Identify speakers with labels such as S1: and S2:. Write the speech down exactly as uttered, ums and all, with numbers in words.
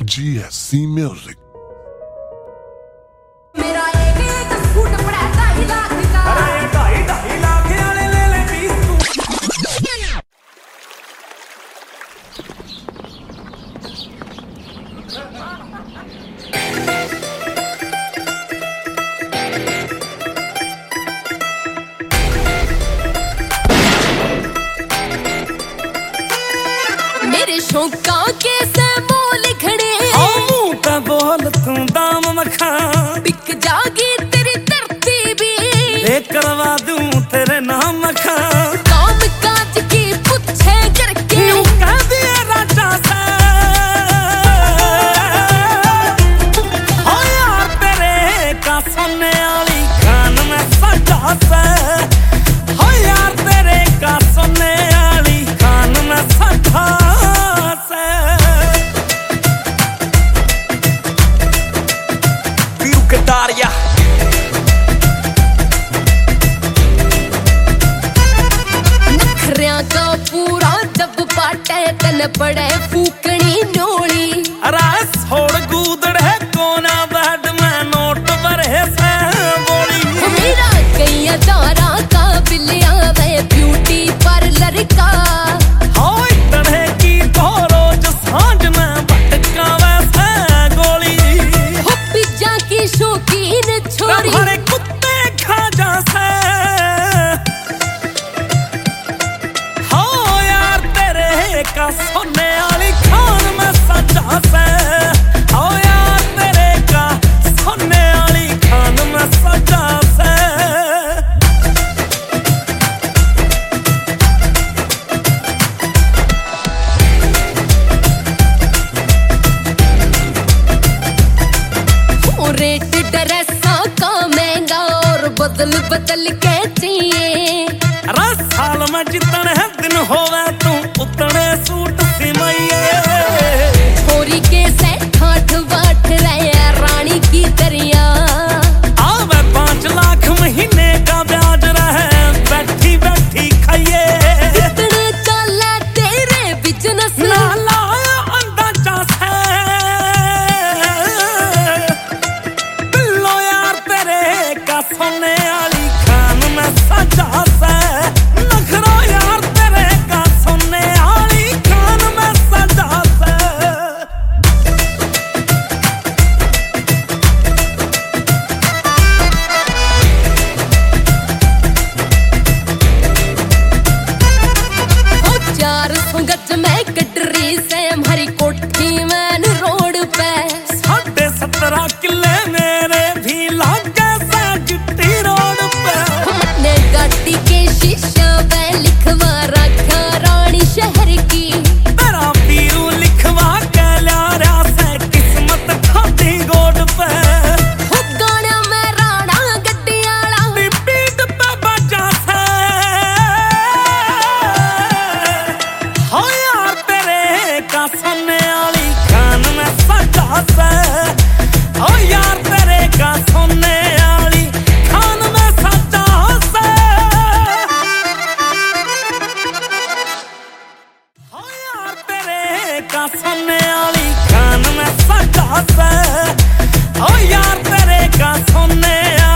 S1: G S C Music।
S2: मेरा एक एक सूट पड़ा ढाई लाख का,
S3: अरे ढाई ढाई लाख वाले ले ले बीस तू।
S2: मेरे शौका के से मोल खड़े,
S3: मुंह पे बोल तू दाम मखा,
S2: बिक जागी तेरी धरती भी,
S3: ले करवा दूं तेरे नाम मखा।
S2: काम काज की पूछे करके
S3: यूं कह दिया राजा से, हो यार तेरे का सोने वाली खान में सजा से, हो यार तेरे का सोने वाली खान में सजा से। Viu Cantária
S2: नखरिया का पूरा जब पाटे तन पड़े फूकनी नोली,
S3: रास छोड़ गूदड़े कोना बैड में नोट भरे से बोली।
S2: मेरा कई तारा का बिलिया वे ब्यूटी पार्लर का,
S3: हो इतने की तो रोज सांझ में भटका वैसे गोली।
S2: हो पिज्जा की शौकीन छोरी,
S3: हमारे कुत्ते खा जा से, हो यार तेरे का सोने वाली खान में सजा से, हो यार तेरे का सोने वाली खान में सजा से।
S2: हो रेट ड्रेसा का महंगा और बदल बदल के चाहिए।
S3: रस साल में जितने दिन होवे तू उतने सूट सिमइए।
S2: छोरी के से ठाठ बाट रहे रानी की दरिया,
S3: आवे पांच लाख महीने का ब्याज रहे बैठी बैठी खाइए।
S2: इतने चले तेरे बिजनेस,
S3: ना लाया अंदाजा से, बिल्लो यार तेरे का सोने वाली खान में सजा से, नखरा यार तेरे का सोने वाली खान में सजा से।
S2: हो चार सौ गज में कटरी से हमारी कोठी मैन रोड पे,
S3: साढ़े सत्रह किले मेरे भी लागे से गिट्टी रोड पे।
S2: हमने गाड़ी के शीशा पे लिखवा रखा रानी शहर की,
S3: तेरा पीरू लिखवा के ल्यारा से किस्मत खाती गोड पे।
S2: हो गाना में राणा गड्डियाला,
S3: पीठ पे बजा से, हो यार तेरे का सोने वाली खान में सजा से, हो यार तेरे का सोने वाली खान में सजा से, हो यार तेरे का सोने वाली खान में सजा से, हो यार तेरे का सोने